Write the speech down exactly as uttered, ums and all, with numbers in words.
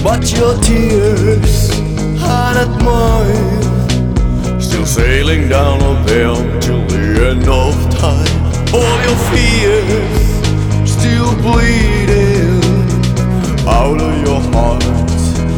but your tears are not mine. Still sailing down uphill till the end of time. All your fears still bleeding out of your heart.